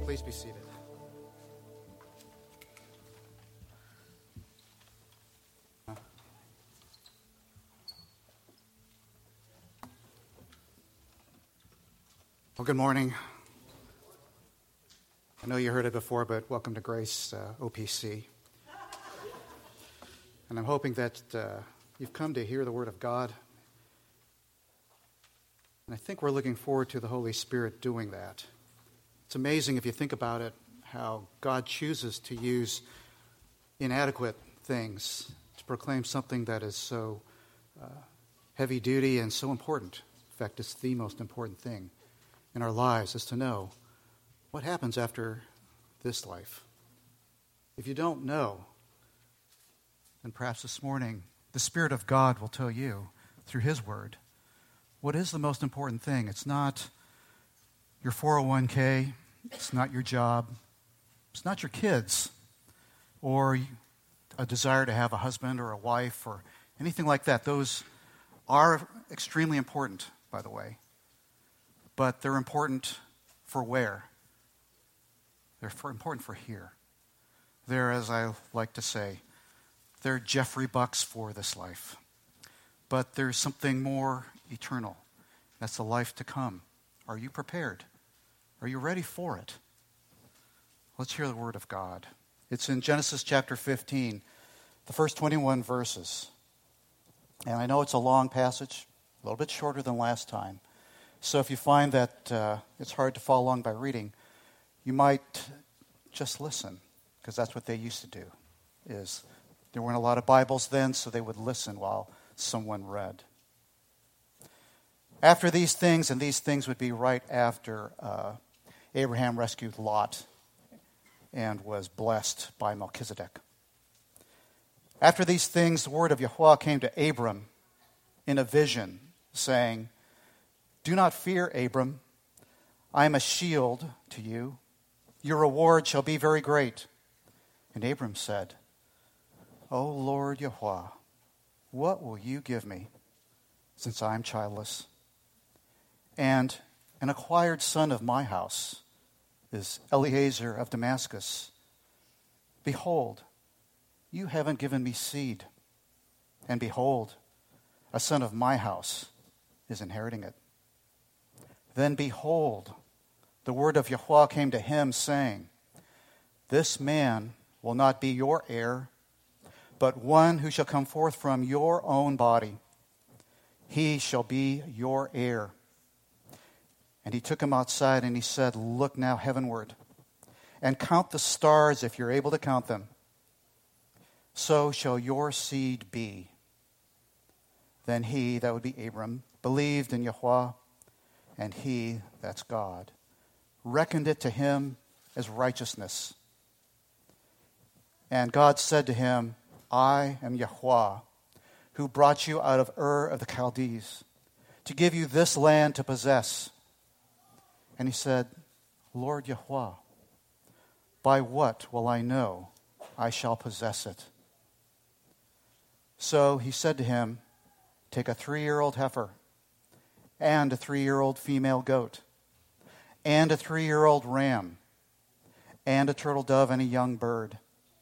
Please be seated. Well, good morning. I know you heard it before, but welcome to Grace OPC. And I'm hoping that you've come to hear the Word of God. And I think we're looking forward to the Holy Spirit doing that. It's amazing if you think about it, how God chooses to use inadequate things to proclaim something that is so heavy duty and so important. In fact, it's the most important thing in our lives, is to know what happens after this life. If you don't know, then perhaps this morning the Spirit of God will tell you through His Word what is the most important thing. It's not your 401k, it's not your job, it's not your kids, or a desire to have a husband or a wife or anything like that. Those are extremely important, by the way. But they're important for where? They're important for here. They're, as I like to say, they're Jeffrey Bucks for this life. But there's something more eternal. That's the life to come. Are you prepared? Are you ready for it? Let's hear the Word of God. It's in Genesis chapter 15, the first 21 verses. And I know it's a long passage, a little bit shorter than last time. So if you find that it's hard to follow along by reading, you might just listen, because that's what they used to do. There weren't a lot of Bibles then, so they would listen while someone read. After these things, and these things would be right after Abraham rescued Lot and was blessed by Melchizedek. After these things, the word of Yahweh came to Abram in a vision, saying, "Do not fear, Abram. I am a shield to you. Your reward shall be very great." And Abram said, "O Lord Yahweh, what will you give me, since I am childless? And an acquired son of my house is Eliezer of Damascus. Behold, you haven't given me seed, and behold, a son of my house is inheriting it." Then behold, the word of Yahweh came to him, saying, "This man will not be your heir, but one who shall come forth from your own body. He shall be your heir." And he took him outside and he said, "Look now heavenward, and count the stars if you're able to count them. So shall your seed be." Then he, that would be Abram, believed in Yahweh, and he, that's God, reckoned it to him as righteousness. And God said to him, "I am Yahweh, who brought you out of Ur of the Chaldees, to give you this land to possess." And he said, "Lord Yahweh, by what will I know I shall possess it?" So he said to him, "Take a 3-year-old heifer, and a 3-year-old female goat, and a 3-year-old ram, and a turtle dove and a young bird."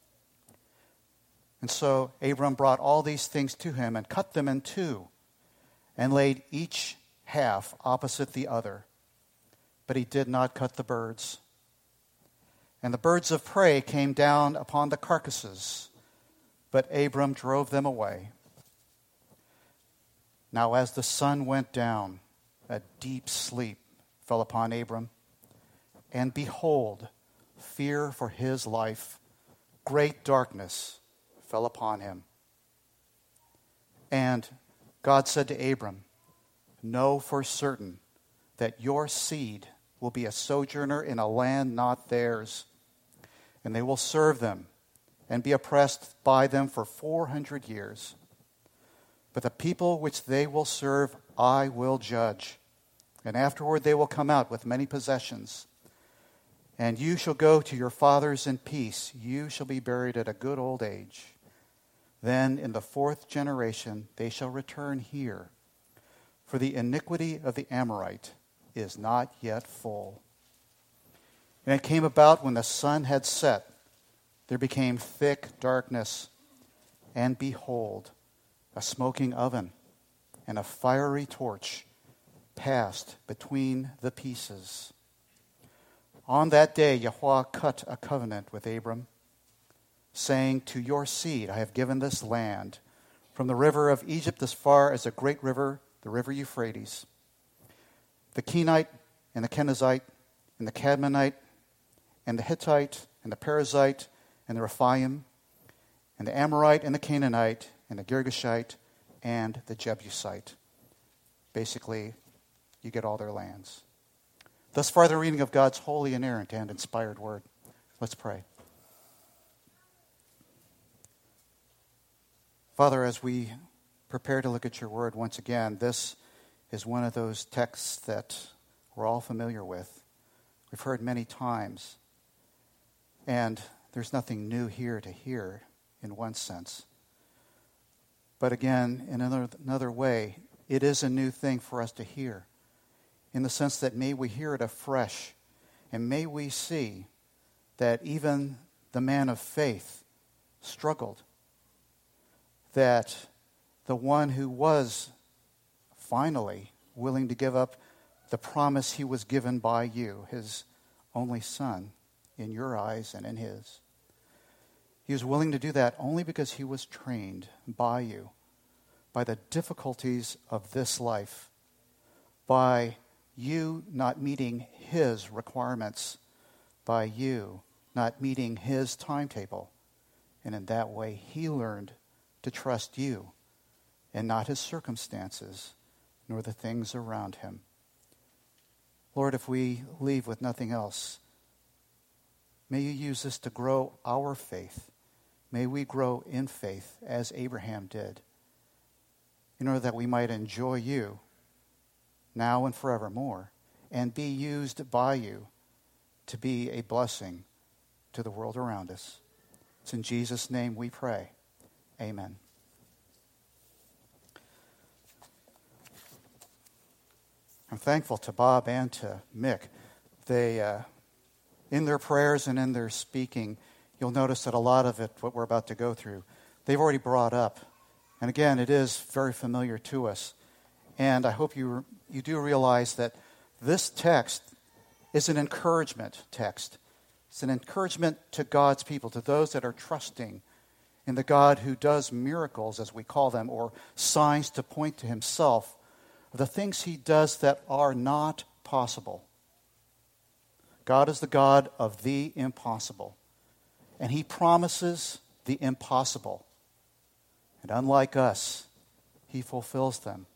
And so Abram brought all these things to him and cut them in two and laid each half opposite the other. But he did not cut the birds. And the birds of prey came down upon the carcasses, but Abram drove them away. Now as the sun went down, a deep sleep fell upon Abram. And behold, fear for his life, great darkness fell upon him. And God said to Abram, "Know for certain that your seed will be a sojourner in a land not theirs, and they will serve them and be oppressed by them for 400 years. But the people which they will serve I will judge, and afterward they will come out with many possessions. And you shall go to your fathers in peace. You shall be buried at a good old age. Then in the 4th generation they shall return here, for the iniquity of the Amorite is not yet full." And it came about when the sun had set, there became thick darkness, and behold, a smoking oven and a fiery torch passed between the pieces. On that day Yahweh cut a covenant with Abram, saying, to your seed I have given this land, from the river of Egypt as far as the great river, the river Euphrates. The Kenite and the Kenizzite and the Cadmonite and the Hittite and the Perizzite and the Rephaim and the Amorite and the Canaanite and the Girgashite and the Jebusite. Basically, you get all their lands. Thus far, the reading of God's holy, inerrant, and inspired word. Let's pray. Father, as we prepare to look at your word once again, this is one of those texts that we're all familiar with. We've heard many times, and there's nothing new here to hear in one sense. But again, in another way, it is a new thing for us to hear, in the sense that may we hear it afresh, and may we see that even the man of faith struggled, that the one who was finally willing to give up the promise he was given by you, his only son, in your eyes and in his, he was willing to do that only because he was trained by you, by the difficulties of this life, by you not meeting his requirements, by you not meeting his timetable. And in that way, he learned to trust you and not his circumstances, nor the things around him. Lord, if we leave with nothing else, may you use this to grow our faith. May we grow in faith as Abraham did, in order that we might enjoy you now and forevermore, and be used by you to be a blessing to the world around us. It's in Jesus' name we pray. Amen. I'm thankful to Bob and to Mick. They, in their prayers and in their speaking, you'll notice that a lot of it, what we're about to go through, they've already brought up. And again, it is very familiar to us. And I hope you do realize that this text is an encouragement text. It's an encouragement to God's people, to those that are trusting in the God who does miracles, as we call them, or signs to point to himself, the things he does that are not possible. God is the God of the impossible, and he promises the impossible. And unlike us, he fulfills them.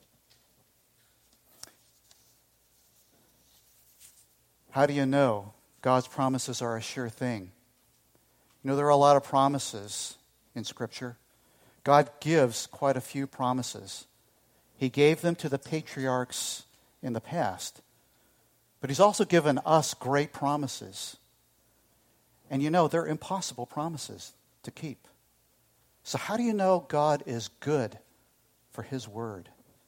How do you know God's promises are a sure thing? You know, there are a lot of promises in Scripture. God gives quite a few promises. He gave them to the patriarchs in the past. But he's also given us great promises. And you know, they're impossible promises to keep. So how do you know God is good for his word?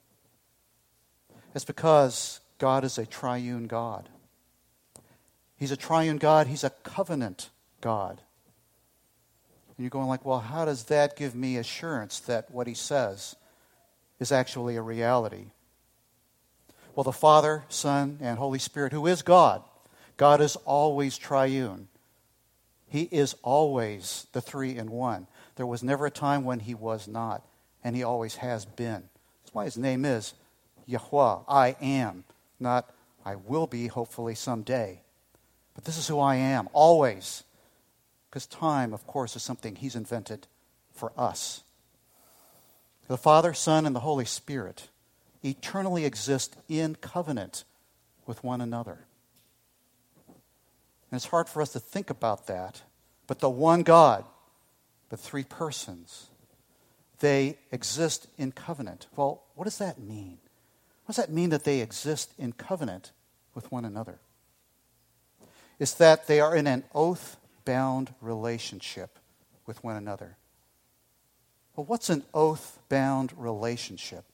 It's because God is a triune God. He's a triune God. He's a covenant God. And you're going like, well, how does that give me assurance that what he says is actually a reality? Well, the Father, Son, and Holy Spirit, who is God, God is always triune. He is always the three in one. There was never a time when he was not, and he always has been. That's why his name is Yahweh, I am, not I will be, hopefully someday. But this is who I am, always. Because time, of course, is something he's invented for us. The Father, Son, and the Holy Spirit eternally exist in covenant with one another. And it's hard for us to think about that, but the one God, the three persons, they exist in covenant. Well, what does that mean? What does that mean that they exist in covenant with one another? It's that they are in an oath-bound relationship with one another. Well, what's an oath-bound relationship?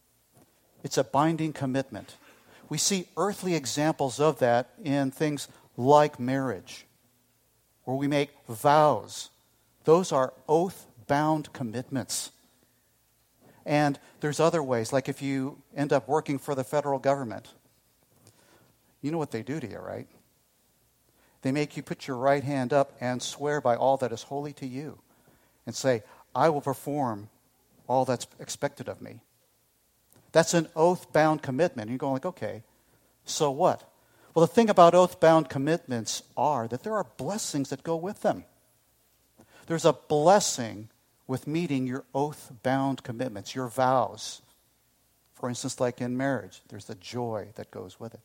It's a binding commitment. We see earthly examples of that in things like marriage, where we make vows. Those are oath-bound commitments. And there's other ways, like if you end up working for the federal government, you know what they do to you, right? They make you put your right hand up and swear by all that is holy to you and say, I will perform all that's expected of me. That's an oath-bound commitment. And you're going like, okay, so what? Well, the thing about oath-bound commitments are that there are blessings that go with them. There's a blessing with meeting your oath-bound commitments, your vows. For instance, like in marriage, there's the joy that goes with it.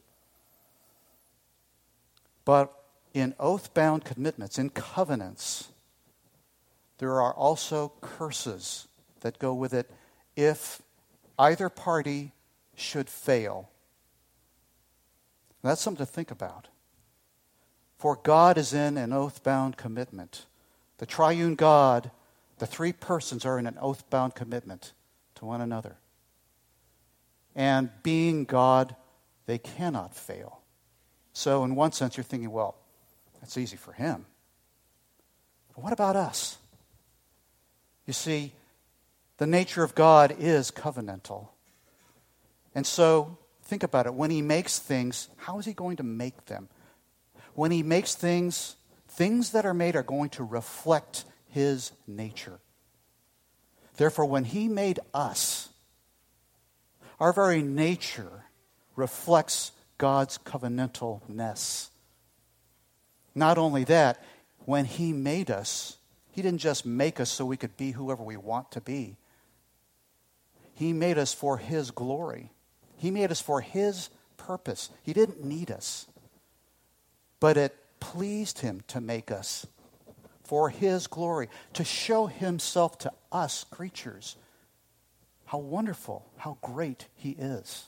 But in oath-bound commitments, in covenants, there are also curses that go with it if either party should fail. That's something to think about. For God is in an oath-bound commitment. The triune God, the three persons are in an oath-bound commitment to one another. And being God, they cannot fail. So in one sense, you're thinking, well, that's easy for him. But what about us? You see, the nature of God is covenantal. And so, think about it. When he makes things, how is he going to make them? When he makes things, things that are made are going to reflect his nature. Therefore, when he made us, our very nature reflects God's covenantalness. Not only that, when he made us, he didn't just make us so we could be whoever we want to be. He made us for his glory. He made us for his purpose. He didn't need us. But it pleased him to make us for his glory, to show himself to us creatures. How wonderful, how great he is.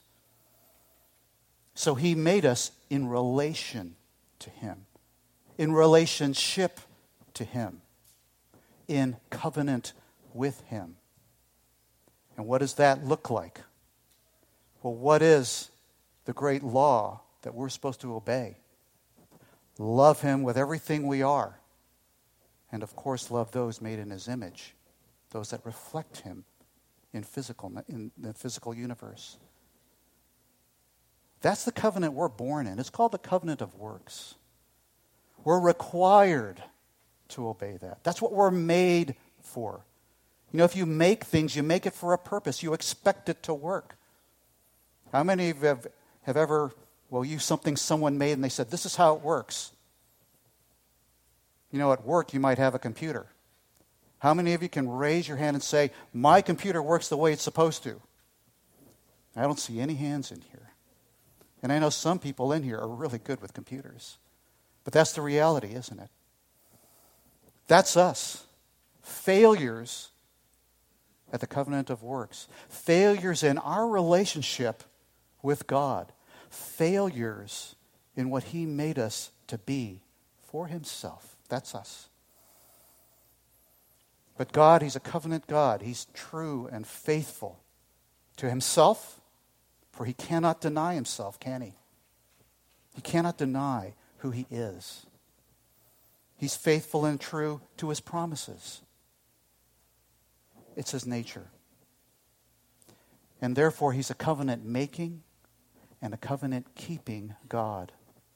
So he made us in relation to him, in relationship to him, in covenant with him. And what does that look like? Well, what is the great law that we're supposed to obey? Love him with everything we are. And of course, love those made in his image, those that reflect him in the physical universe. That's the covenant we're born in. It's called the covenant of works. We're required to obey that. That's what we're made for. You know, if you make things, you make it for a purpose. You expect it to work. How many of you have ever, used something someone made and they said, this is how it works? You know, at work you might have a computer. How many of you can raise your hand and say, my computer works the way it's supposed to? I don't see any hands in here. And I know some people in here are really good with computers. But that's the reality, isn't it? That's us. Failures at the covenant of works. Failures in our relationship with God. Failures in what he made us to be for himself. That's us. But God, he's a covenant God. He's true and faithful to himself, for he cannot deny himself, can he? He cannot deny who he is. He's faithful and true to his promises. It's his nature. And therefore, he's a covenant-making and a covenant-keeping God.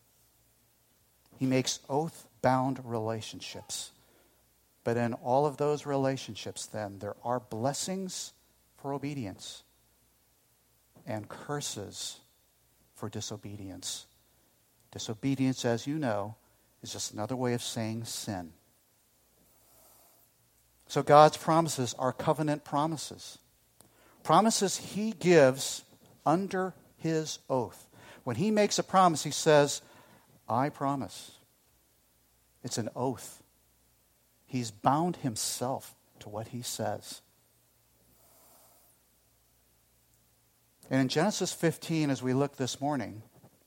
He makes oath-bound relationships. But in all of those relationships, then, there are blessings for obedience and curses for disobedience. Disobedience, as you know, is just another way of saying sin. So God's promises are covenant promises. Promises he gives under his oath. When he makes a promise, he says, I promise. It's an oath. He's bound himself to what he says. And in Genesis 15, as we look this morning,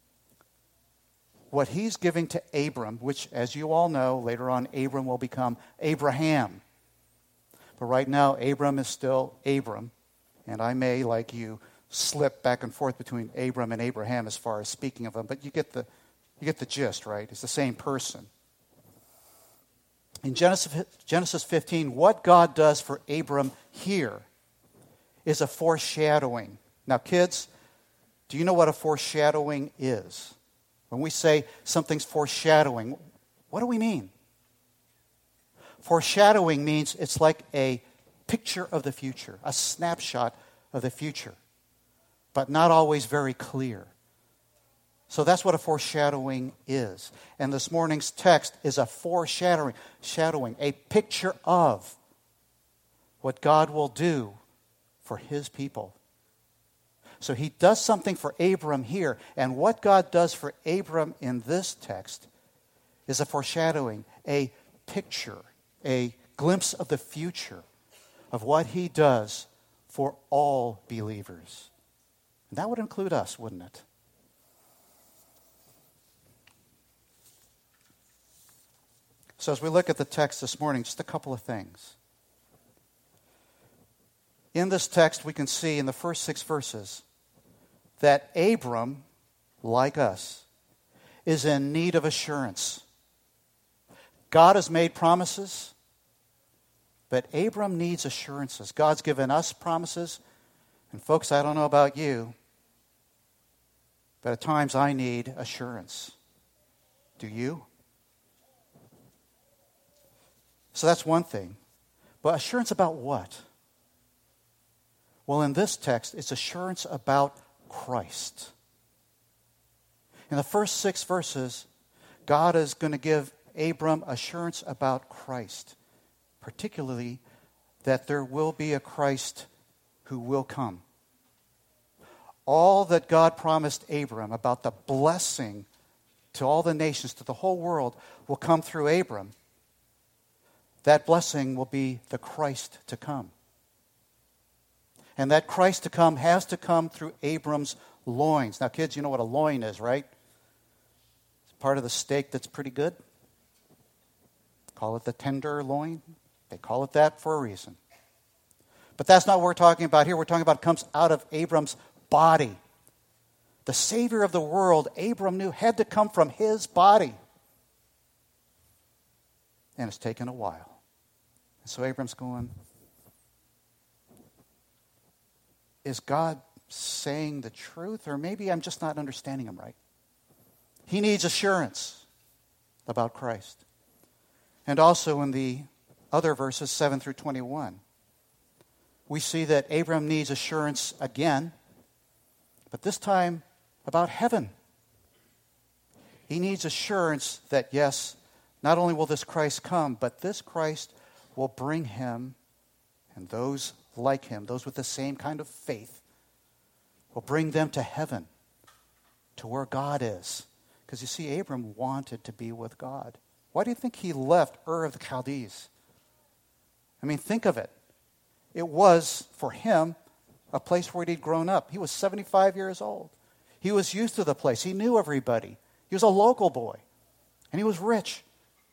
what he's giving to Abram, which, as you all know, later on Abram will become Abraham. But right now, Abram is still Abram. And I may, like you, slip back and forth between Abram and Abraham as far as speaking of them. But you get the You get the gist, right? It's the same person. In Genesis 15, what God does for Abram here is a foreshadowing. Now, kids, do you know what a foreshadowing is? When we say something's foreshadowing, what do we mean? Foreshadowing means it's like a picture of the future, a snapshot of the future, but not always very clear. So that's what a foreshadowing is. And this morning's text is a foreshadowing, a picture of what God will do for his people. So he does something for Abram here, and what God does for Abram in this text is a foreshadowing, a picture, a glimpse of the future of what he does for all believers. And that would include us, wouldn't it? So as we look at the text this morning, just a couple of things. In this text, we can see in the first 6 verses that Abram, like us, is in need of assurance. God has made promises, but Abram needs assurances. God's given us promises, and folks, I don't know about you, but at times I need assurance. Do you? So that's one thing. But assurance about what? Well, in this text, it's assurance about Christ. In the first 6 verses, God is going to give Abram assurance about Christ, particularly that there will be a Christ who will come. All that God promised Abram about the blessing to all the nations, to the whole world, will come through Abram. That blessing will be the Christ to come. And that Christ to come has to come through Abram's loins. Now, kids, you know what a loin is, right? It's part of the steak that's pretty good. Call it the tenderloin. They call it that for a reason. But that's not what we're talking about here. We're talking about it comes out of Abram's body. The Savior of the world, Abram knew, had to come from his body. And it's taken a while. And so Abram's going, is God saying the truth? Or maybe I'm just not understanding him right. He needs assurance about Christ. And also in the other verses, 7 through 21, we see that Abram needs assurance again, but this time about heaven. He needs assurance that, yes, not only will this Christ come, but this Christ will bring him and those like him, those with the same kind of faith, will bring them to heaven, to where God is. Because you see, Abram wanted to be with God. Why do you think he left Ur of the Chaldees? I mean, think of it. It was, for him, a place where he'd grown up. He was 75 years old. He was used to the place. He knew everybody. He was a local boy. And he was rich.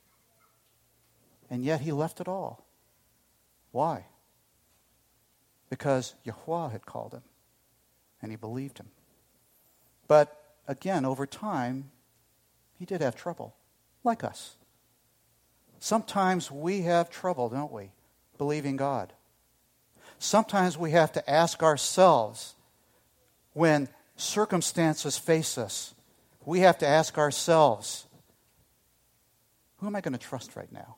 And yet he left it all. Why? Because Yahuwah had called him. And he believed him. But again, over time, he did have trouble. Like us. Sometimes we have trouble, don't we? Believing God. Sometimes we have to ask ourselves, when circumstances face us, we have to ask ourselves, who am I going to trust right now?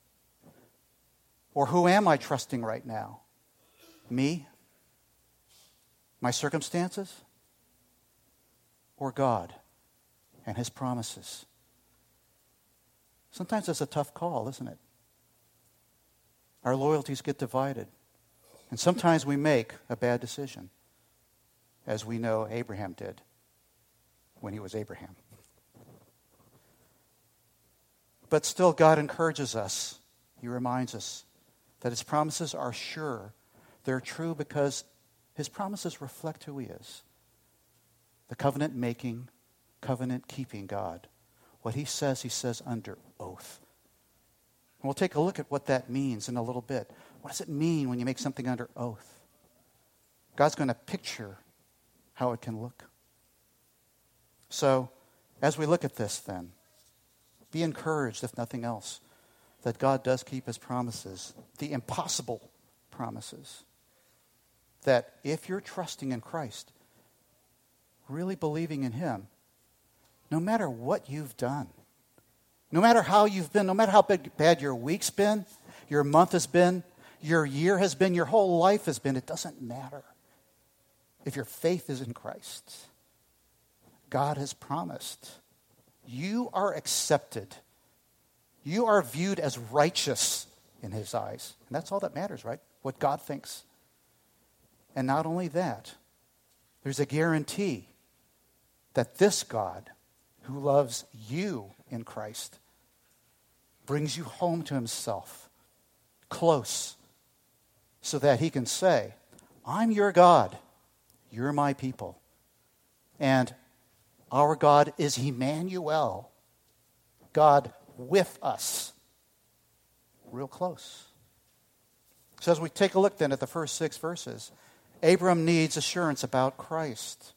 Or who am I trusting right now? Me? My circumstances? Or God and his promises? Sometimes it's a tough call, isn't it? Our loyalties get divided. And sometimes we make a bad decision, as we know Abraham did when he was Abraham. But still, God encourages us. He reminds us that his promises are sure. They're true because his promises reflect who he is. The covenant-making, covenant-keeping God. What he says under oath. And we'll take a look at what that means in a little bit. What does it mean when you make something under oath? God's going to picture how it can look. So, As we look at this then, be encouraged, if nothing else, that God does keep his promises, the impossible promises. That if you're trusting in Christ, really believing in him, no matter what you've done, no matter how you've been, no matter how bad your week's been, your month has been, your year has been, your whole life has been, it doesn't matter. If your faith is in Christ, God has promised you are accepted. You are viewed as righteous in his eyes. And that's all that matters, right? What God thinks. And not only that, there's a guarantee that this God who loves you in Christ brings you home to himself, close, so that he can say, I'm your God, you're my people. And our God is Emmanuel, God with us, real close. So as we take a look then at the first 6 verses, Abram needs assurance about Christ.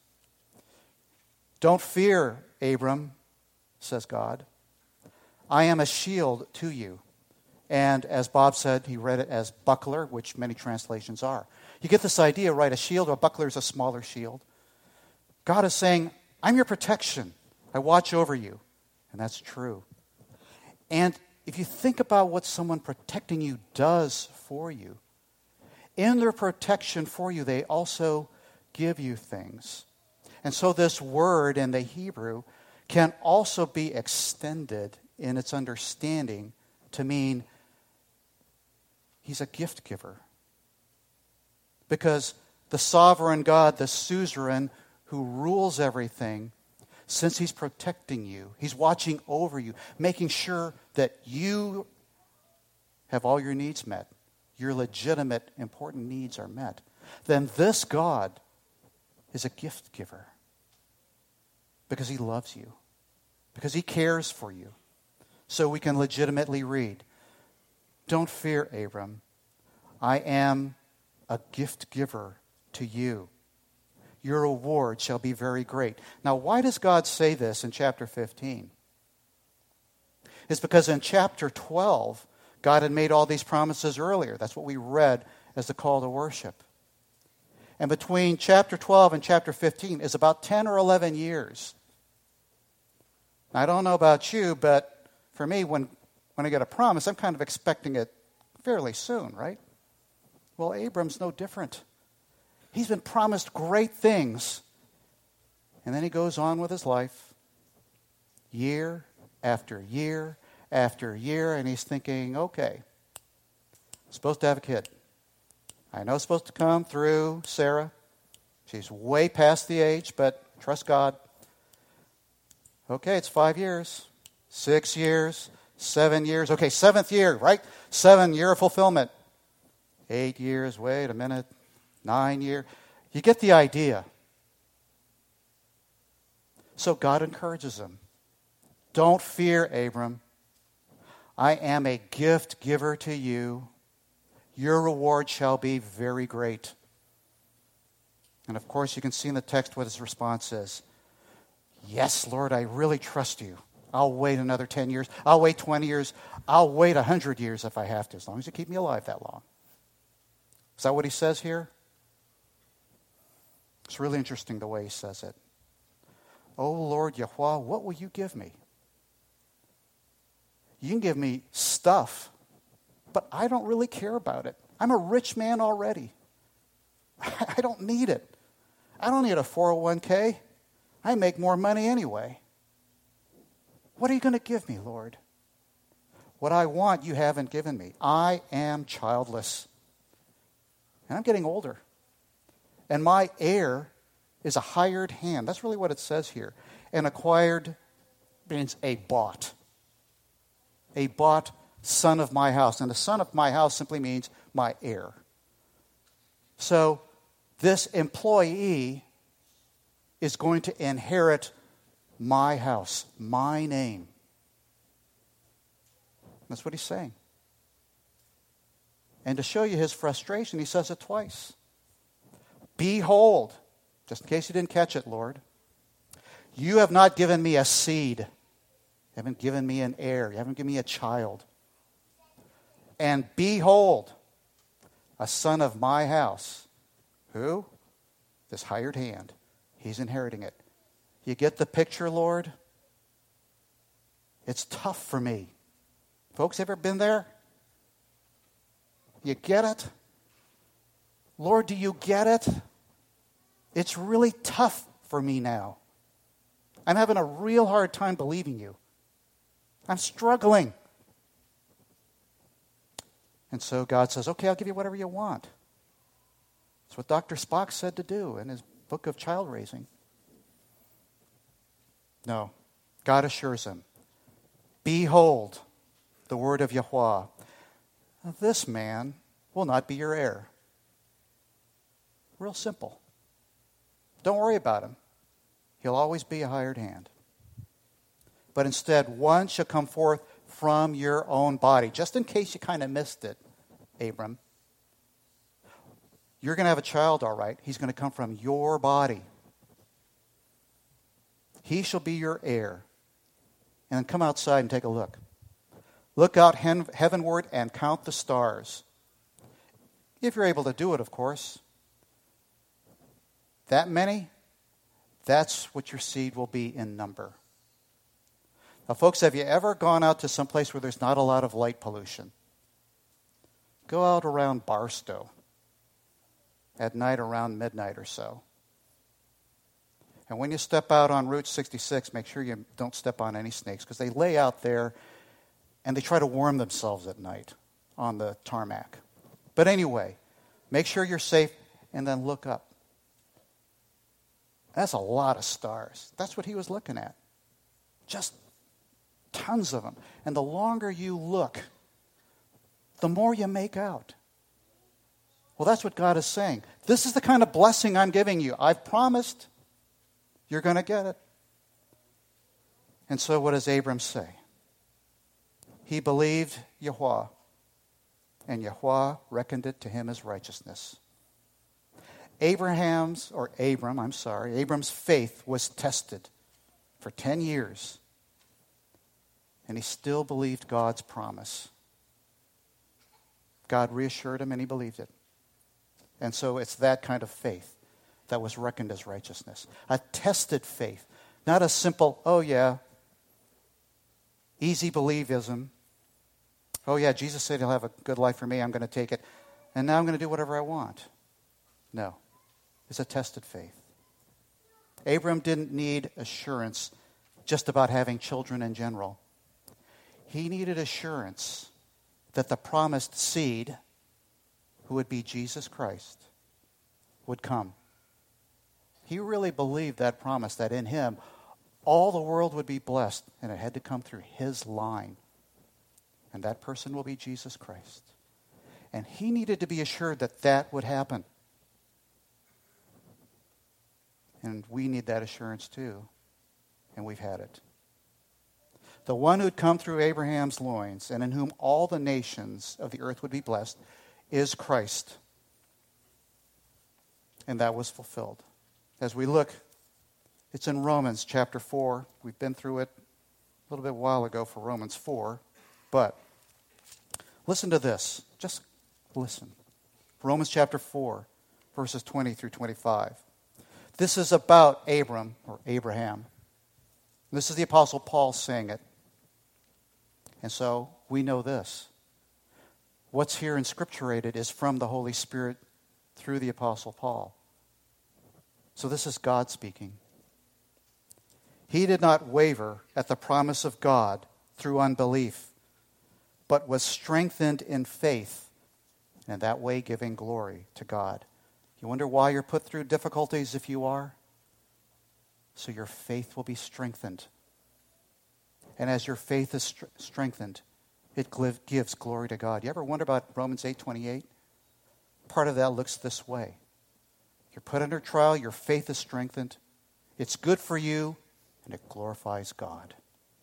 Don't fear, Abram, says God. I am a shield to you. And as Bob said, he read it as buckler, which many translations are. You get this idea, right? A shield or a buckler is a smaller shield. God is saying, I'm your protection. I watch over you. And that's true. And if you think about what someone protecting you does for you, in their protection for you, they also give you things. And so this word in the Hebrew can also be extended in its understanding to mean he's a gift giver. Because the sovereign God, the suzerain who rules everything, since he's protecting you, he's watching over you, making sure that you have all your needs met, your legitimate, important needs are met, then this God is a gift giver. Because he loves you. Because he cares for you. So we can legitimately read, don't fear, Abram. I am a gift giver to you. Your reward shall be very great. Now, why does God say this in chapter 15? It's because in chapter 12, God had made all these promises earlier. That's what we read as the call to worship. And between chapter 12 and chapter 15 is about 10 or 11 years. I don't know about you, but for me, when I get a promise, I'm kind of expecting it fairly soon, right? Well, Abram's no different. He's been promised great things. And then he goes on with his life, year after year after year, and he's thinking, okay, I'm supposed to have a kid. I know it's supposed to come through Sarah. She's way past the age, but trust God. Okay, it's 5 years, 6 years, 7 years. Okay, 7th year, right? 7-year fulfillment. 8 years, wait a minute. 9 years. You get the idea. So God encourages him. Don't fear, Abram. I am a gift giver to you. Your reward shall be very great. And of course, you can see in the text what his response is. Yes, Lord, I really trust you. I'll wait another 10 years. I'll wait 20 years. I'll wait 100 years if I have to, as long as you keep me alive that long. Is that what he says here? It's really interesting the way he says it. Oh, Lord Yahweh, what will you give me? You can give me stuff, but I don't really care about it. I'm a rich man already. I don't need it. I don't need a 401k. I make more money anyway. What are you going to give me, Lord? What I want, you haven't given me. I am childless. And I'm getting older. And my heir is a hired hand. That's really what it says here. And acquired means a bought. A bought son of my house. And the son of my house simply means my heir. So this employee is going to inherit my house, my name. That's what he's saying. And to show you his frustration, he says it twice. Behold, just in case you didn't catch it, Lord, You have not given me a seed. You haven't given me an heir. You haven't given me a child. And behold, a son of my house. Who? This hired hand. He's inheriting it. You get the picture, Lord? It's tough for me. Folks, ever been there? You get it? Lord, do you get it? It's really tough for me now. I'm having a real hard time believing you. I'm struggling. And so God says, okay, I'll give you whatever you want. That's what Dr. Spock said to do in his book of child raising. No. God assures him, behold, the word of Yahweh. This man will not be your heir. Real simple. Don't worry about him. He'll always be a hired hand. But instead, one shall come forth from your own body. Just in case you kind of missed it, Abram. You're going to have a child, all right. He's going to come from your body. He shall be your heir. And then come outside and take a look. Look out heavenward and count the stars. If you're able to do it, of course. That many, that's what your seed will be in number. Now, folks, have you ever gone out to some place where there's not a lot of light pollution? Go out around Barstow at night around midnight or so. And when you step out on Route 66, make sure you don't step on any snakes, because they lay out there and they try to warm themselves at night on the tarmac. But anyway, make sure you're safe and then look up. That's a lot of stars. That's what he was looking at. Just tons of them. And the longer you look, the more you make out. Well, that's what God is saying. This is the kind of blessing I'm giving you. I've promised you're going to get it. And so what does Abram say? He believed Yahweh, and Yahweh reckoned it to him as righteousness. Abram's faith was tested for 10 years, and he still believed God's promise. God reassured him, and he believed it. And so it's that kind of faith that was reckoned as righteousness. A tested faith, not a simple, oh yeah, easy believism. Oh yeah, Jesus said he'll have a good life for me, I'm going to take it, and now I'm going to do whatever I want. No. It's a tested faith. Abram didn't need assurance just about having children in general. He needed assurance that the promised seed, who would be Jesus Christ, would come. He really believed that promise, that in him all the world would be blessed, and it had to come through his line. And that person will be Jesus Christ. And he needed to be assured that that would happen. And we need that assurance too. And we've had it. The one who'd come through Abraham's loins, and in whom all the nations of the earth would be blessed, is Christ. And that was fulfilled. As we look, it's in Romans chapter 4. We've been through it a little bit while ago for Romans 4. But listen to this. Just listen. Romans chapter 4, verses 20 through 25. This is about Abram, or Abraham. This is the Apostle Paul saying it. And so we know this. What's here inscripturated is from the Holy Spirit through the Apostle Paul. So this is God speaking. He did not waver at the promise of God through unbelief, but was strengthened in faith, and that way giving glory to God. You wonder why you're put through difficulties if you are? So your faith will be strengthened. And as your faith is strengthened, it gives glory to God. You ever wonder about Romans 8:28? Part of that looks this way. You're put under trial, your faith is strengthened. It's good for you, and it glorifies God.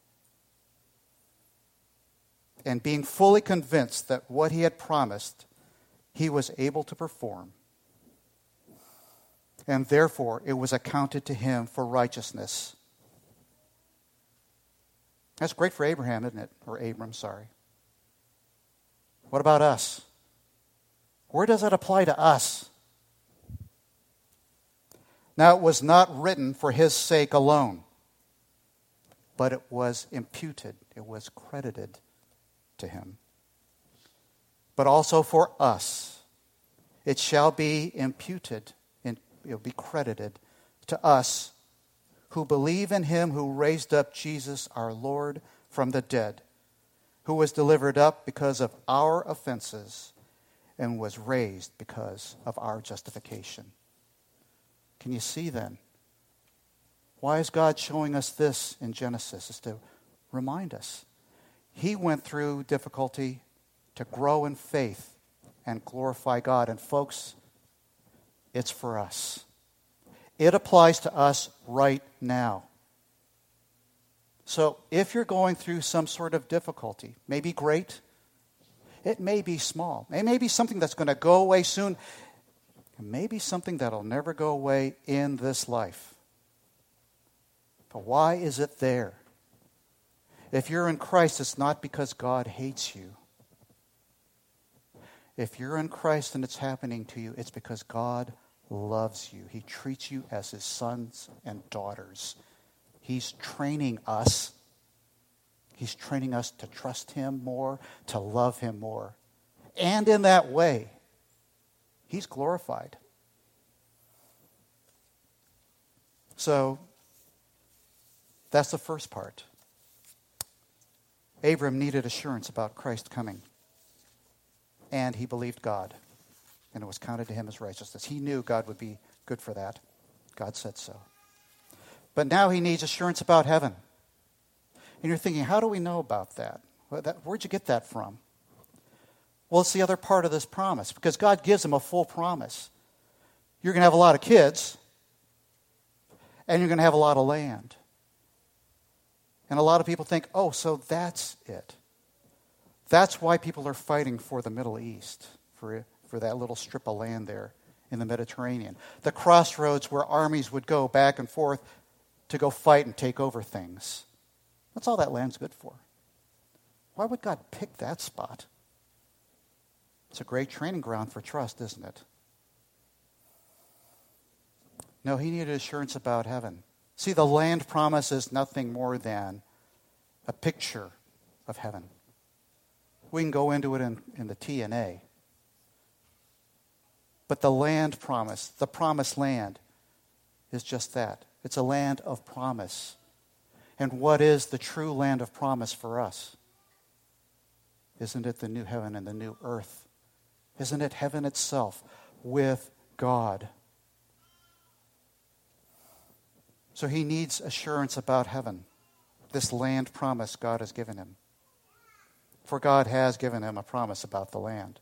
And being fully convinced that what he had promised, he was able to perform. And therefore, it was accounted to him for righteousness. That's great for Abraham, isn't it? Or Abram, sorry. What about us? Where does that apply to us? Now, it was not written for his sake alone, but it was imputed, it was credited to him. But also for us, it shall be imputed, it will be credited to us who believe in him who raised up Jesus our Lord from the dead, who was delivered up because of our offenses and was raised because of our justification. Can you see then? Why is God showing us this in Genesis? Is to remind us. He went through difficulty to grow in faith and glorify God. And folks, it's for us. It applies to us right now. So if you're going through some sort of difficulty, maybe great, it may be small. It may be something that's going to go away soon. It may be something that'll never go away in this life. But why is it there? If you're in Christ, it's not because God hates you. If you're in Christ and it's happening to you, it's because God loves you. He treats you as his sons and daughters. He's training us. He's training us to trust him more, to love him more. And in that way, he's glorified. So, that's the first part. Abram needed assurance about Christ coming. And he believed God. And it was counted to him as righteousness. He knew God would be good for that. God said so. But now he needs assurance about heaven. And you're thinking, how do we know about that? Where'd you get that from? Well, it's the other part of this promise. Because God gives him a full promise. You're going to have a lot of kids. And you're going to have a lot of land. And a lot of people think, oh, so that's it. That's why people are fighting for the Middle East, for that little strip of land there in the Mediterranean. The crossroads where armies would go back and forth to go fight and take over things. That's all that land's good for. Why would God pick that spot? It's a great training ground for trust, isn't it? No, he needed assurance about heaven. See, the land promise is nothing more than a picture of heaven. We can go into it in the TNA. But the land promise, the promised land, is just that. It's a land of promise. And what is the true land of promise for us? Isn't it the new heaven and the new earth? Isn't it heaven itself with God? So he needs assurance about heaven, this land promise God has given him. For God has given him a promise about the land.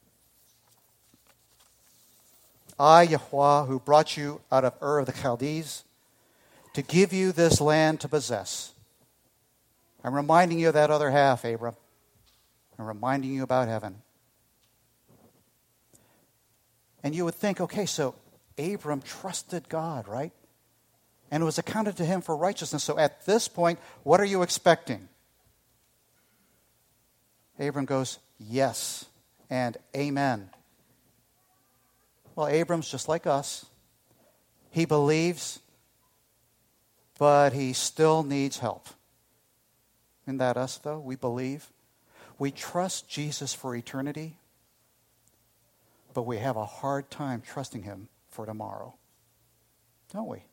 I, Yahweh, who brought you out of Ur of the Chaldees, to give you this land to possess. I'm reminding you of that other half, Abram. I'm reminding you about heaven. And you would think, okay, so Abram trusted God, right? And it was accounted to him for righteousness. So at this point, what are you expecting? Abram goes, yes, and amen. Well, Abram's just like us. He believes, but he still needs help. Isn't that us, though? We believe. We trust Jesus for eternity, but we have a hard time trusting him for tomorrow. Don't we?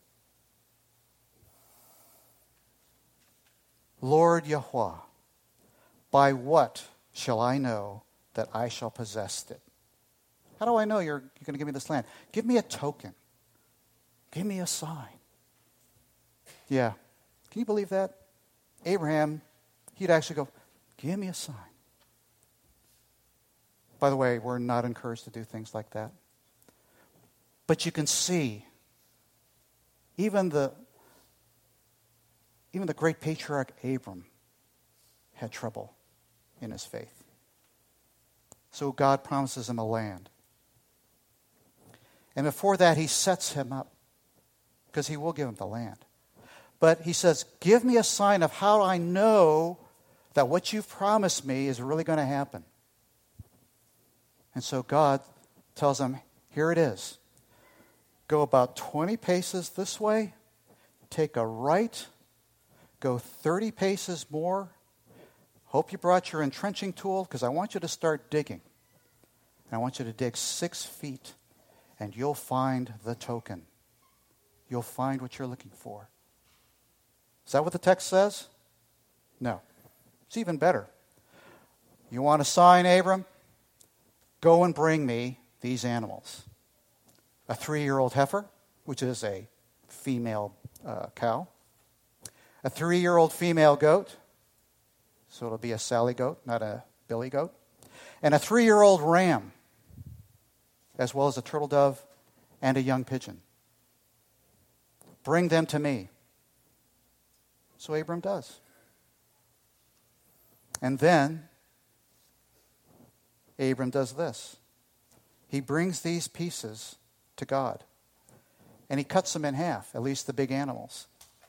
Lord Yahweh, by what shall I know that I shall possess it? How do I know you're going to give me this land? Give me a token. Give me a sign. Yeah. Can you believe that? Abraham, he'd actually go, give me a sign. By the way, we're not encouraged to do things like that. But you can see, even the great patriarch Abram had trouble in his faith. So God promises him a land. And before that, he sets him up, because he will give him the land. But he says, give me a sign of how I know that what you've promised me is really going to happen. And so God tells him, here it is. Go about 20 paces this way, take a right, go 30 paces more. Hope you brought your entrenching tool, because I want you to start digging. And I want you to dig 6 feet, and you'll find the token. You'll find what you're looking for. Is that what the text says? No. It's even better. You want a sign, Abram? Go and bring me these animals. A 3-year-old heifer, which is a female cow. A 3-year-old female goat. So it'll be a Sally goat, not a Billy goat. And a 3-year-old ram, as well as a turtle dove and a young pigeon. Bring them to me. So Abram does. And then Abram does this. He brings these pieces to God. And he cuts them in half, at least the big animals.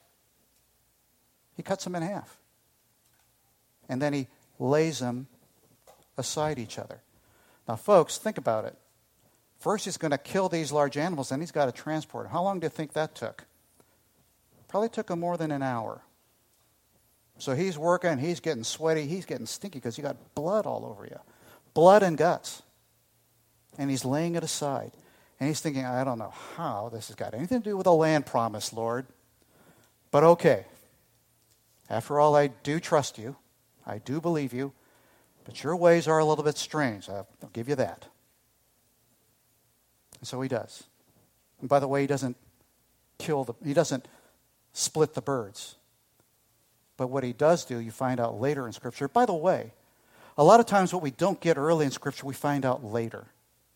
He cuts them in half. And then he lays them aside each other. Now, folks, think about it. First, he's going to kill these large animals, then he's got to transport them. How long do you think that took? Probably took him more than an hour. So he's working, he's getting sweaty, he's getting stinky because you got blood all over you. Blood and guts. And he's laying it aside. And he's thinking, I don't know how this has got anything to do with a land promise, Lord. But okay. After all, I do trust you. I do believe you. But your ways are a little bit strange. I'll give you that. And so he does. And by the way, he doesn't split the birds. But what he does do, you find out later in Scripture. By the way, a lot of times what we don't get early in Scripture, we find out later.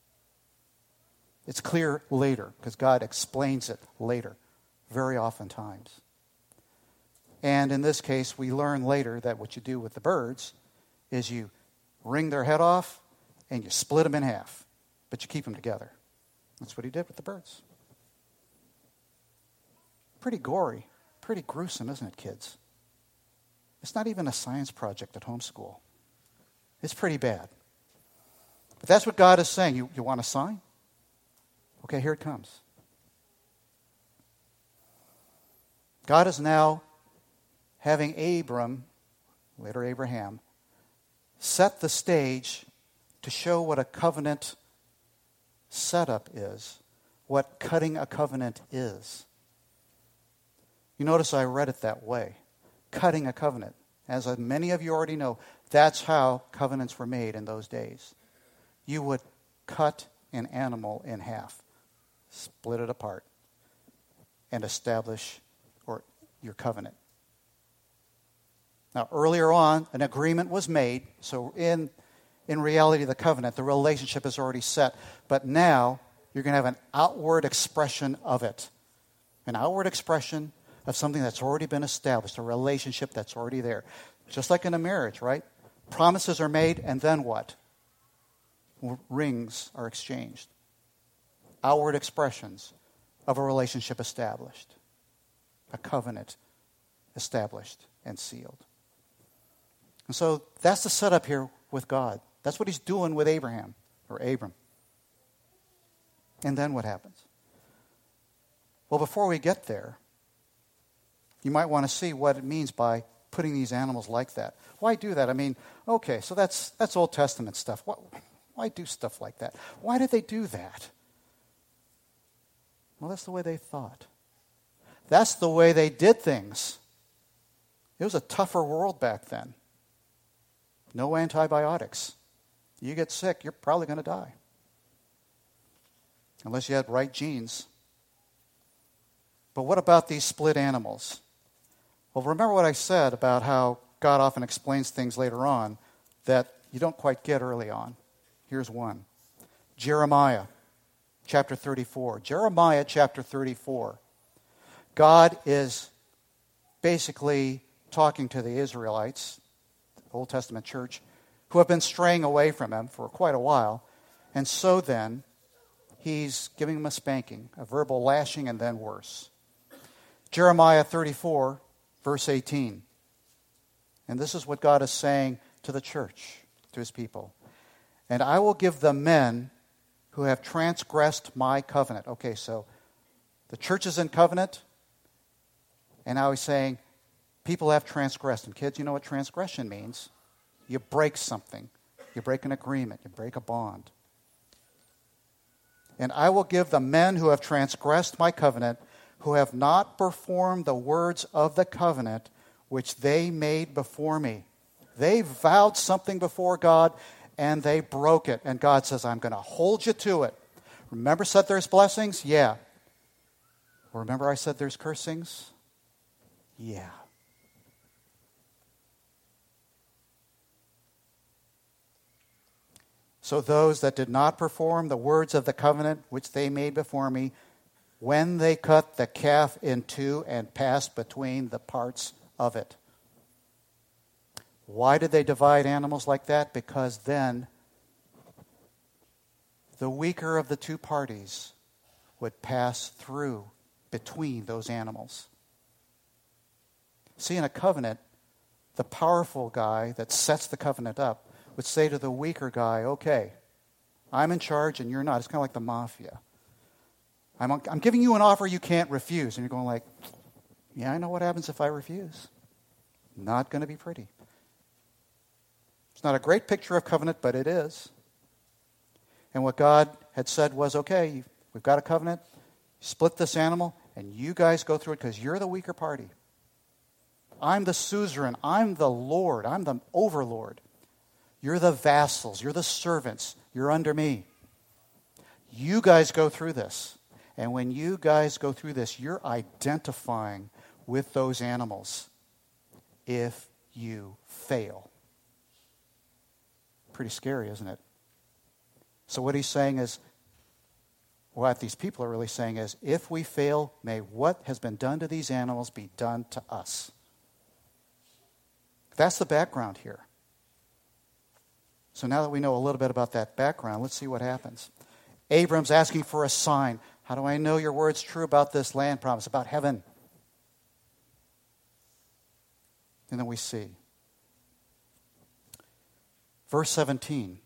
It's clear later, because God explains it later, very oftentimes. And in this case, we learn later that what you do with the birds is you wring their head off and you split them in half, but you keep them together. That's what he did with the birds. Pretty gory, pretty gruesome, isn't it, kids? It's not even a science project at homeschool. It's pretty bad. But that's what God is saying. You want a sign? Okay, here it comes. God is now having Abram, later Abraham, set the stage to show what a covenant setup is, what cutting a covenant is. You notice I read it that way. Cutting a covenant. As many of you already know, that's how covenants were made in those days. You would cut an animal in half, split it apart, and establish your covenant. Now, earlier on, an agreement was made, so in reality, the covenant, the relationship is already set. But now, you're going to have an outward expression of it. An outward expression of something that's already been established, a relationship that's already there. Just like in a marriage, right? Promises are made, and then what? Rings are exchanged. Outward expressions of a relationship established. A covenant established and sealed. And so that's the setup here with God. That's what he's doing with Abraham, or Abram. And then what happens? Well, before we get there, you might want to see what it means by putting these animals like that. Why do that? I mean, okay, so that's Old Testament stuff. Why do stuff like that? Why did they do that? Well, that's the way they thought. That's the way they did things. It was a tougher world back then. No antibiotics. You get sick, you're probably going to die. Unless you had right genes. But what about these split animals? Well, remember what I said about how God often explains things later on that you don't quite get early on. Here's one. Jeremiah chapter 34. Jeremiah chapter 34. God is basically talking to the Israelites, the Old Testament church, who have been straying away from him for quite a while. And so then, he's giving them a spanking, a verbal lashing, and then worse. Jeremiah 34, verse 18. And this is what God is saying to the church, to his people. And I will give the men who have transgressed my covenant. Okay, so the church is in covenant, and now he's saying people have transgressed. And kids, you know what transgression means. You break something. You break an agreement. You break a bond. And I will give the men who have transgressed my covenant, who have not performed the words of the covenant which they made before me. They vowed something before God, and they broke it. And God says, I'm going to hold you to it. Remember I said there's blessings? Yeah. Remember I said there's cursings? Yeah. So those that did not perform the words of the covenant which they made before me, when they cut the calf in two and passed between the parts of it. Why did they divide animals like that? Because then the weaker of the two parties would pass through between those animals. See, in a covenant, the powerful guy that sets the covenant up would say to the weaker guy, okay, I'm in charge and you're not. It's kind of like the mafia. I'm giving you an offer you can't refuse. And you're going like, yeah, I know what happens if I refuse. Not going to be pretty. It's not a great picture of covenant, but it is. And what God had said was, okay, we've got a covenant, split this animal, and you guys go through it because you're the weaker party. I'm the suzerain. I'm the Lord. I'm the overlord. You're the vassals. You're the servants. You're under me. You guys go through this. And when you guys go through this, you're identifying with those animals if you fail. Pretty scary, isn't it? So what he's saying is, what these people are really saying is, if we fail, may what has been done to these animals be done to us. That's the background here. So now that we know a little bit about that background, let's see what happens. Abram's asking for a sign. How do I know your word's true about this land promise, about heaven? And then we see. Verse 17.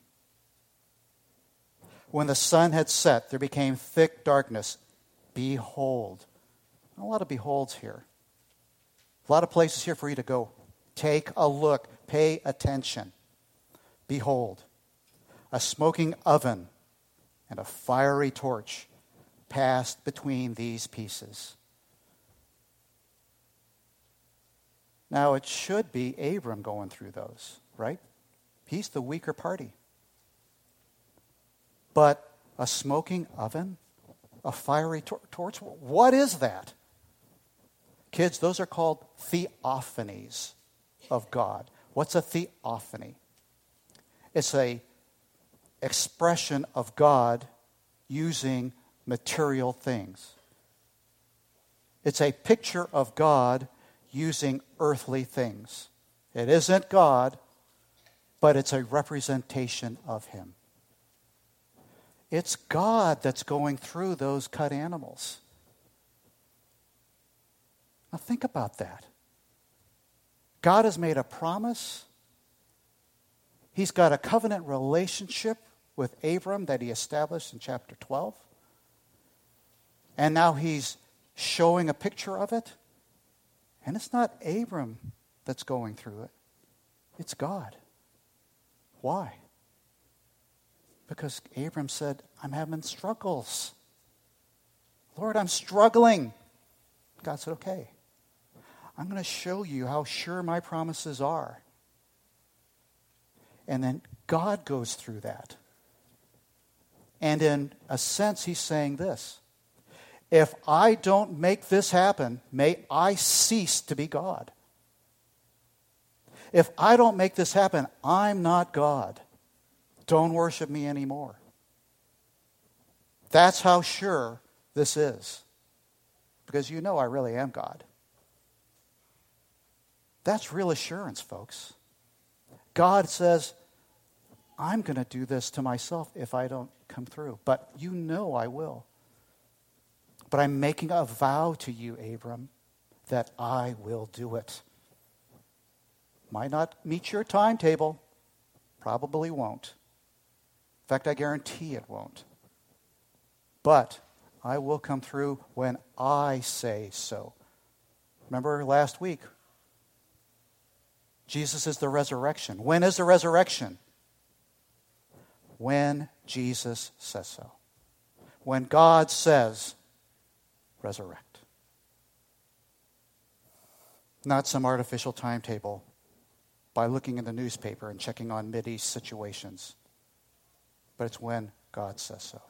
When the sun had set, there became thick darkness. Behold. A lot of beholds here. A lot of places here for you to go. Take a look. Pay attention. Behold, a smoking oven and a fiery torch passed between these pieces. Now, it should be Abram going through those, right? He's the weaker party. But a smoking oven, a fiery torch, what is that? Kids, those are called theophanies of God. What's a theophany? It's a expression of God using material things. It's a picture of God using earthly things. It isn't God, but it's a representation of Him. It's God that's going through those cut animals. Now think about that. God has made a promise. He's got a covenant relationship with Abram that he established in chapter 12. And now he's showing a picture of it. And it's not Abram that's going through it. It's God. Why? Because Abram said, I'm having struggles. Lord, I'm struggling. God said, okay. I'm going to show you how sure my promises are. And then God goes through that. And in a sense, he's saying this. If I don't make this happen, may I cease to be God. If I don't make this happen, I'm not God. Don't worship me anymore. That's how sure this is. Because you know I really am God. That's real assurance, folks. God says, I'm going to do this to myself if I don't come through. But you know I will. But I'm making a vow to you, Abram, that I will do it. Might not meet your timetable. Probably won't. In fact, I guarantee it won't. But I will come through when I say so. Remember last week, Jesus is the resurrection. When is the resurrection? When Jesus says so. When God says, resurrect. Not some artificial timetable by looking in the newspaper and checking on Mideast situations. But it's when God says so.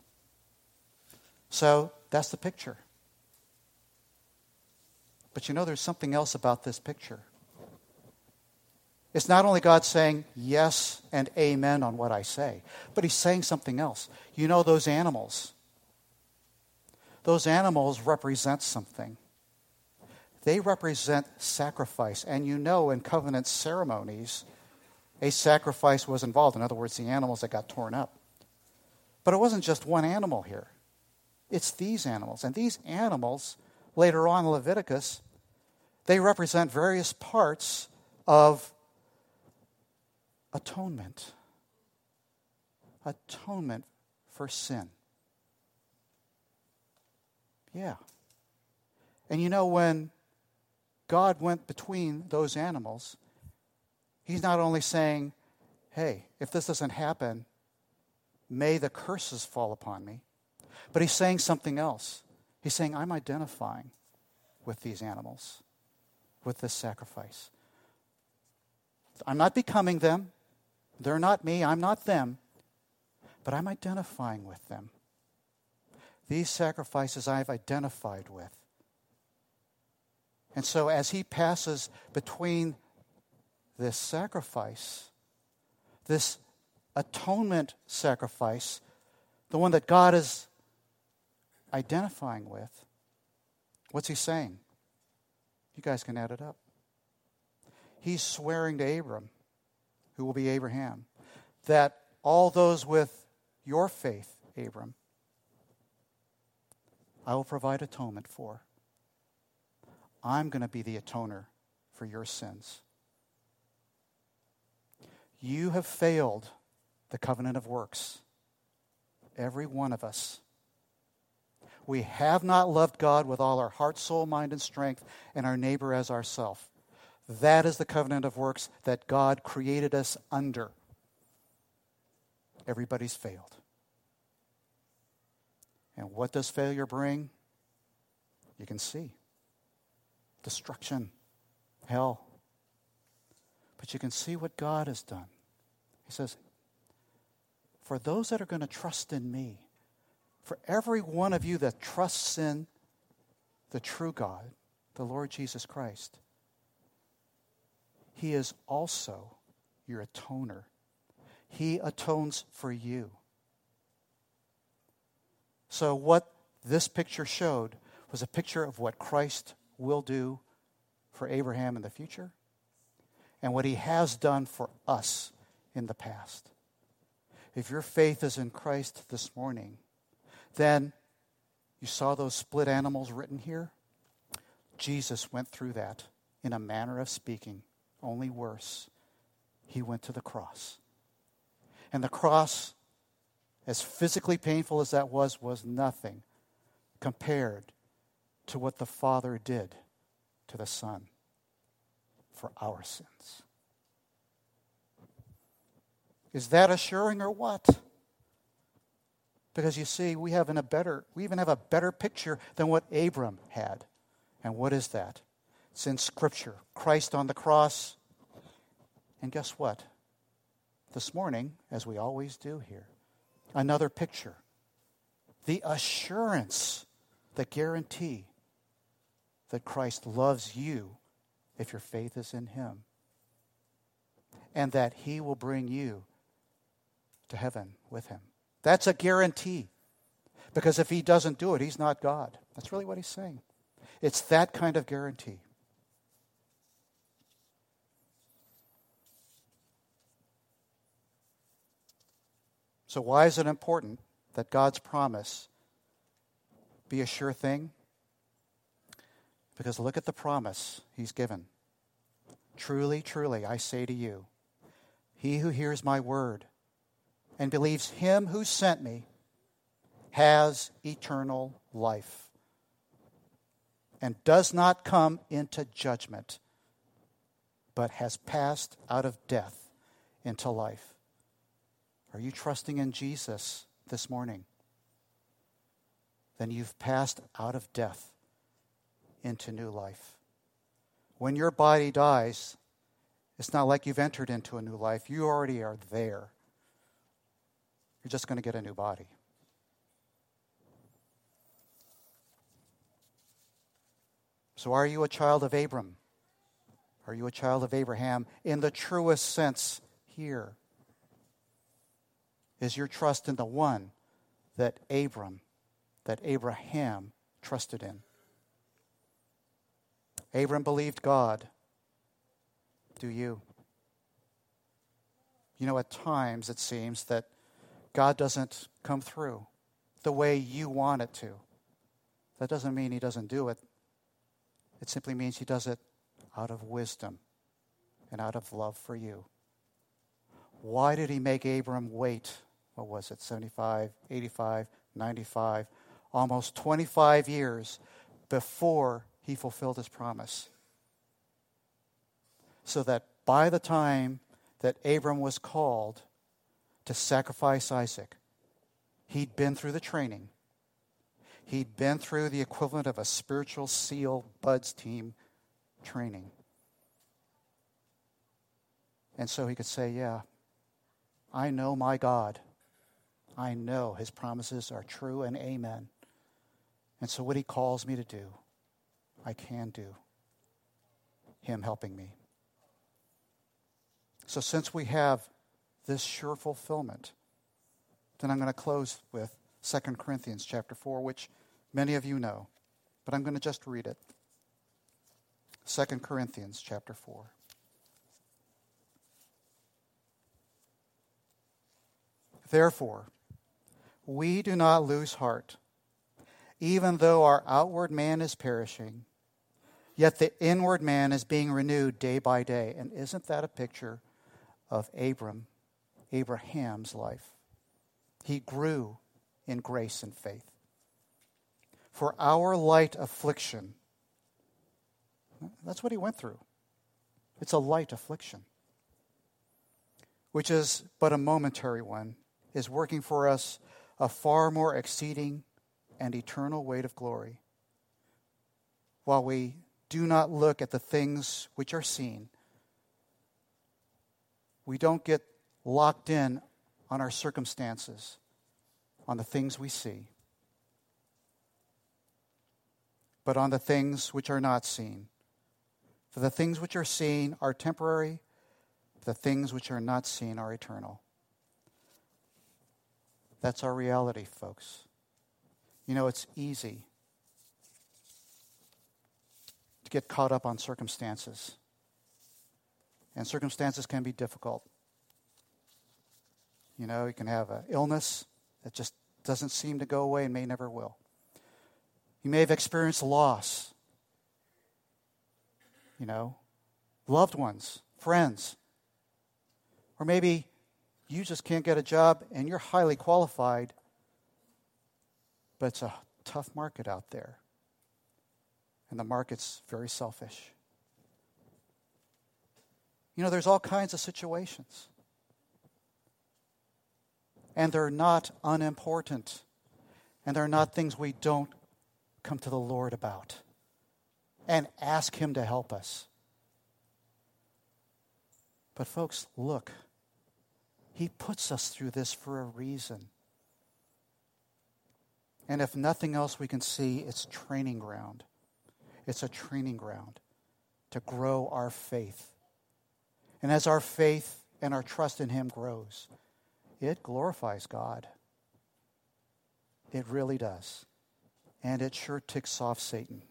So that's the picture. But there's something else about this picture. It's not only God saying yes and amen on what I say, but he's saying something else. Those animals. Those animals represent something. They represent sacrifice. And in covenant ceremonies, a sacrifice was involved. In other words, the animals that got torn up. But it wasn't just one animal here. It's these animals. And these animals, later on in Leviticus, they represent various parts of atonement. Atonement for sin. Yeah. And when God went between those animals, he's not only saying, hey, if this doesn't happen, may the curses fall upon me. But he's saying something else. He's saying, I'm identifying with these animals, with this sacrifice. I'm not becoming them. They're not me. I'm not them. But I'm identifying with them. These sacrifices I've identified with. And so as he passes between this sacrifice, this atonement sacrifice, the one that God is identifying with, what's he saying? You guys can add it up. He's swearing to Abram, who will be Abraham, that all those with your faith, Abram, I will provide atonement for. I'm going to be the atoner for your sins. You have failed the covenant of works. Every one of us. We have not loved God with all our heart, soul, mind, and strength, and our neighbor as ourself. That is the covenant of works that God created us under. Everybody's failed. And what does failure bring? You can see. Destruction. Hell. But you can see what God has done. He says, for those that are going to trust in me, for every one of you that trusts in the true God, the Lord Jesus Christ, he is also your atoner. He atones for you. So what this picture showed was a picture of what Christ will do for Abraham in the future and what he has done for us in the past. If your faith is in Christ this morning, then you saw those split animals written here. Jesus went through that in a manner of speaking, only worse. He went to the cross. And the cross, as physically painful as that was nothing compared to what the Father did to the Son for our sins. Is that assuring or what? Because you see, we even have a better picture than what Abram had. And what is that? It's in Scripture. Christ on the cross. And guess what? This morning, as we always do here, another picture. The assurance, the guarantee that Christ loves you if your faith is in him. And that he will bring you to heaven with him. That's a guarantee. Because if he doesn't do it, he's not God. That's really what he's saying. It's that kind of guarantee. So why is it important that God's promise be a sure thing? Because look at the promise he's given. Truly, truly, I say to you, he who hears my word and believes him who sent me has eternal life and does not come into judgment, but has passed out of death into life. Are you trusting in Jesus this morning? Then you've passed out of death into new life. When your body dies, it's not like you've entered into a new life. You already are there. You're just going to get a new body. So are you a child of Abram? Are you a child of Abraham in the truest sense here? Is your trust in the one that Abraham trusted in? Abram believed God. Do you? You know, at times it seems that God doesn't come through the way you want it to. That doesn't mean he doesn't do it. It simply means he does it out of wisdom and out of love for you. Why did he make Abram wait? What was it, 75, 85, 95, almost 25 years before he fulfilled his promise? So that by the time that Abram was called to sacrifice Isaac, he'd been through the training. He'd been through the equivalent of a spiritual SEAL BUDS team training. And so he could say, yeah, I know my God. I know his promises are true and amen. And so what he calls me to do, I can do. Him helping me. So since we have this sure fulfillment, then I'm going to close with 2 Corinthians chapter 4, which many of you know, but I'm going to just read it. 2 Corinthians chapter 4. Therefore, we do not lose heart, even though our outward man is perishing, yet the inward man is being renewed day by day. And isn't that a picture of Abraham's life? He grew in grace and faith. For our light affliction, that's what he went through. It's a light affliction, which is but a momentary one, is working for us a far more exceeding and eternal weight of glory. While we do not look at the things which are seen, we don't get locked in on our circumstances, on the things we see, but on the things which are not seen. For the things which are seen are temporary, the things which are not seen are eternal. That's our reality, folks. You know, it's easy to get caught up on circumstances. And circumstances can be difficult. You know, you can have an illness that just doesn't seem to go away and may never will. You may have experienced loss. You know, loved ones, friends. Or maybe you just can't get a job and you're highly qualified, but it's a tough market out there. And the market's very selfish. You know, there's all kinds of situations. And they're not unimportant. And they're not things we don't come to the Lord about and ask him to help us. But folks, look. He puts us through this for a reason. And if nothing else we can see, it's training ground. It's a training ground to grow our faith. And as our faith and our trust in him grows, it glorifies God. It really does. And it sure ticks off Satan.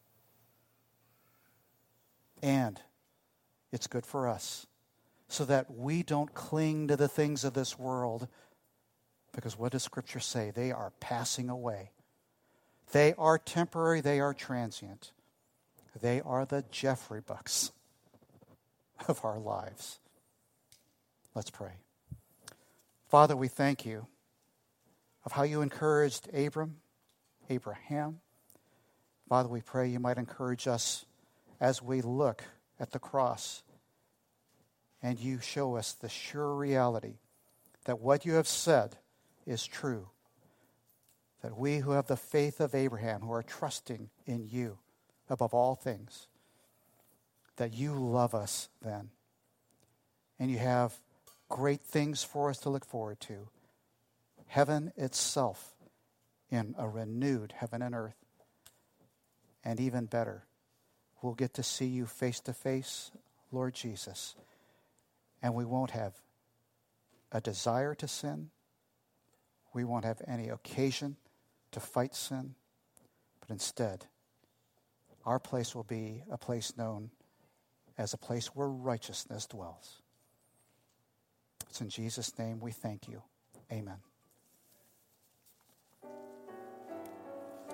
And it's good for us, so that we don't cling to the things of this world, because what does Scripture say? They are passing away. They are temporary, they are transient. They are the Jeffrey bucks. of our lives. Let's pray. Father, we thank you of how you encouraged Abraham. Father, we pray you might encourage us as we look at the cross and you show us the sure reality that what you have said is true. That we who have the faith of Abraham, who are trusting in you above all things, that you love us then. And you have great things for us to look forward to. Heaven itself in a renewed heaven and earth. And even better, we'll get to see you face to face, Lord Jesus. And we won't have a desire to sin. We won't have any occasion to fight sin. But instead, our place will be a place known as a place where righteousness dwells. It's in Jesus' name we thank you. Amen.